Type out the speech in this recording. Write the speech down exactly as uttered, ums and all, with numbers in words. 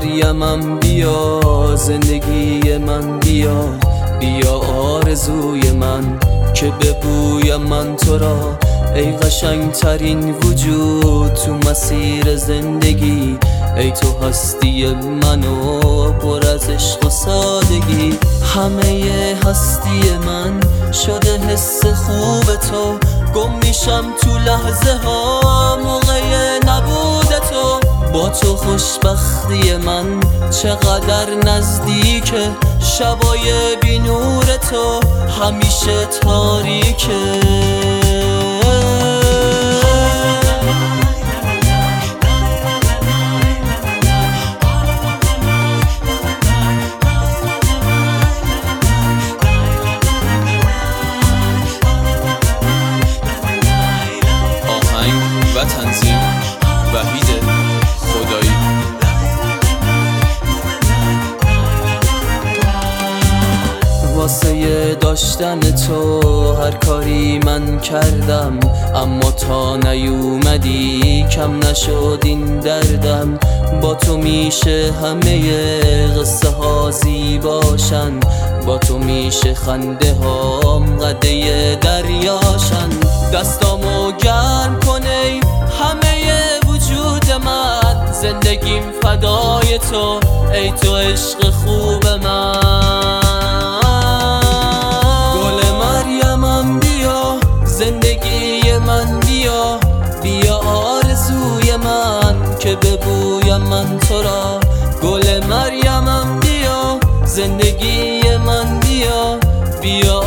مریمم بیا زندگی من بیا، بیا آرزوی من که ببویم من تو را، ای قشنگ ترین وجود تو مسیر زندگی، ای تو هستی منو پر از عشق و سادگی. همه هستی من شده حس خوب تو، گم میشم تو لحظه ها موقع نبود تو. با تو خوشبختی من چقدر نزدیکه، شبای بی نور تو همیشه تاریکه. و تنظیم وحید خدایی. واسه داشتن تو هر کاری من کردم، اما تا نیومدی کم نشد این دردم. با تو میشه همه قصه ها زیباشن، با تو میشه خنده هام قده دریاشن. دستامو گرم کنی همه وجود من، زندگیم فدای تو ای تو عشق خوب من. گل مریمم بیا زندگی من بیا، بیا آرزوی من که ببویم من تو را. گل مریمم بیا زندگی من بیا، بیا